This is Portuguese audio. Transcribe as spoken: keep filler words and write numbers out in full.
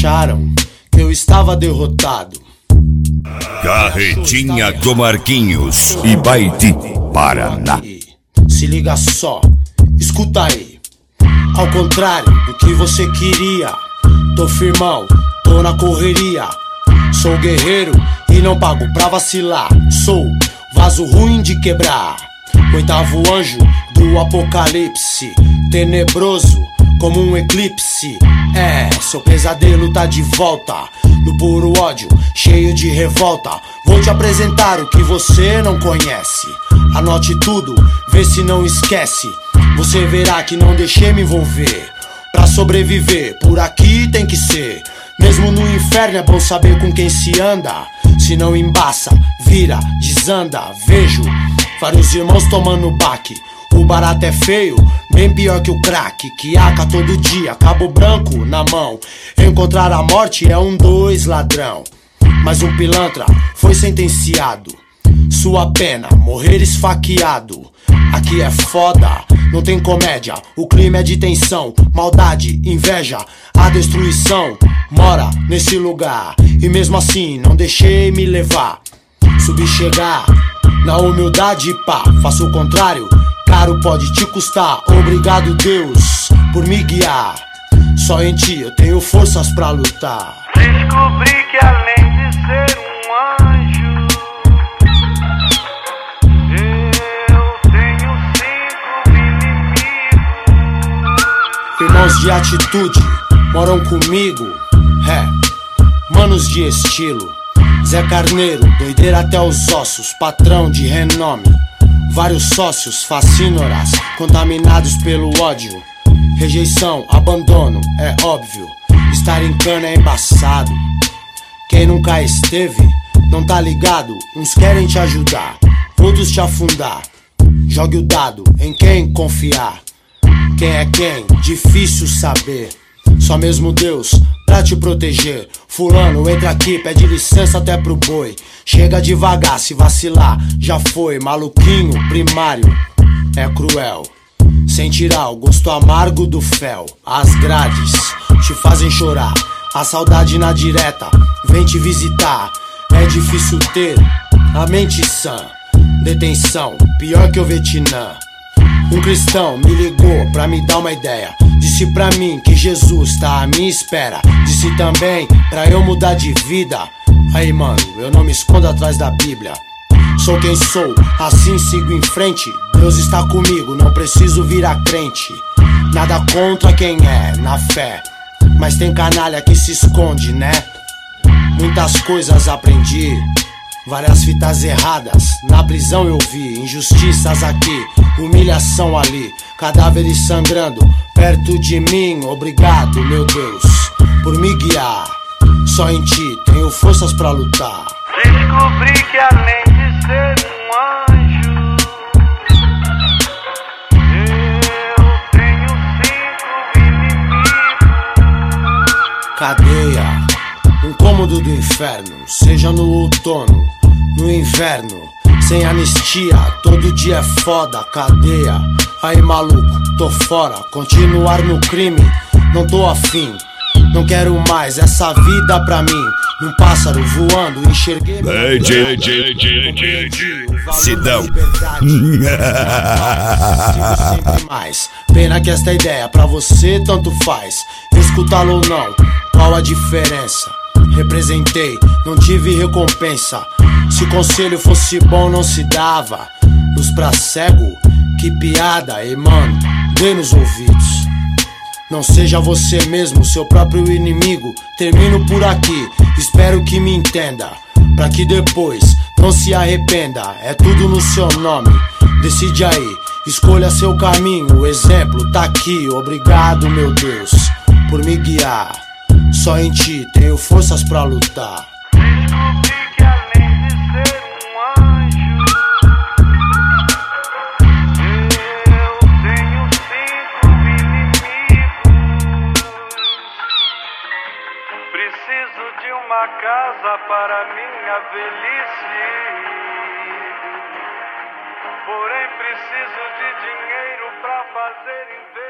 acharam que eu estava derrotado. Carretinha do Marquinhos, Ibaiti, Paraná. Se liga só, escuta aí. Ao contrário do que você queria, tô firmão, tô na correria. Sou guerreiro e não pago pra vacilar. Sou vaso ruim de quebrar, oitavo anjo do apocalipse, tenebroso como um eclipse. É, seu pesadelo tá de volta, no puro ódio, cheio de revolta. Vou te apresentar o que você não conhece. Anote tudo, vê se não esquece. Você verá que não deixei me envolver. Pra sobreviver, por aqui tem que ser. Mesmo no inferno é bom saber com quem se anda. Se não embaça, vira, desanda. Vejo vários irmãos tomando baque. O barato é feio, bem pior que o crack. Que aca todo dia, cabo branco na mão. Encontrar a morte é um dois ladrão. Mas um pilantra foi sentenciado. Sua pena, morrer esfaqueado. Aqui é foda, não tem comédia. O clima é de tensão, maldade, inveja. A destruição mora nesse lugar. E mesmo assim não deixei me levar. Subi chegar na humildade, pá, faço o contrário, caro pode te custar. Obrigado Deus por me guiar. Só em ti eu tenho forças pra lutar. Descobri que além de ser um anjo, eu tenho cinco inimigos. Irmãos de atitude moram comigo, é, manos de estilo. Zé Carneiro, doideira até os ossos, patrão de renome. Vários sócios, facínoras, contaminados pelo ódio. Rejeição, abandono, é óbvio. Estar em cana é embaçado. Quem nunca esteve, não tá ligado. Uns querem te ajudar, outros te afundar. Jogue o dado em quem confiar. Quem é quem? Difícil saber. Só mesmo Deus pra te proteger. Fulano, entra aqui, pede licença até pro boi. Chega devagar, se vacilar, já foi. Maluquinho, primário, é cruel. Sem tirar o gosto amargo do fel. As grades te fazem chorar. A saudade na direta vem te visitar. É difícil ter a mente sã. Detenção, pior que o Vietnã. Um cristão me ligou pra me dar uma ideia. Disse pra mim que Jesus tá à minha espera. Disse também pra eu mudar de vida. Aí mano, eu não me escondo atrás da Bíblia. Sou quem sou, assim sigo em frente. Deus está comigo, não preciso virar crente. Nada contra quem é, na fé. Mas tem canalha que se esconde, né? Muitas coisas aprendi, várias fitas erradas na prisão eu vi. Injustiças aqui, humilhação ali, cadáveres sangrando perto de mim. Obrigado, meu Deus, por me guiar. Só em ti tenho forças pra lutar. Descobri que além de ser um anjo, eu tenho cinco inimigos. Cadeia, um cômodo do inferno. Seja no outono, no inverno. Sem anistia, todo dia é foda. Cadeia, aí maluco, tô fora. Continuar no crime, não tô afim. Não quero mais essa vida pra mim. Num pássaro voando, enxerguei meu Sidão. Sempre mais. Pena que esta ideia pra você tanto faz. Escutá-lo ou não, qual a diferença? Representei, não tive recompensa. Se conselho fosse bom não se dava. Luz pra cego, que piada. E mano, dê nos ouvidos. Não seja você mesmo, seu próprio inimigo. Termino por aqui, espero que me entenda. Pra que depois não se arrependa. É tudo no seu nome, decide aí. Escolha seu caminho, o exemplo tá aqui. Obrigado, meu Deus, por me guiar. Só em ti tenho forças pra lutar. Descobri que além de ser um anjo, eu tenho cinco inimigos. Preciso de uma casa para minha velhice, porém preciso de dinheiro pra fazer investimento.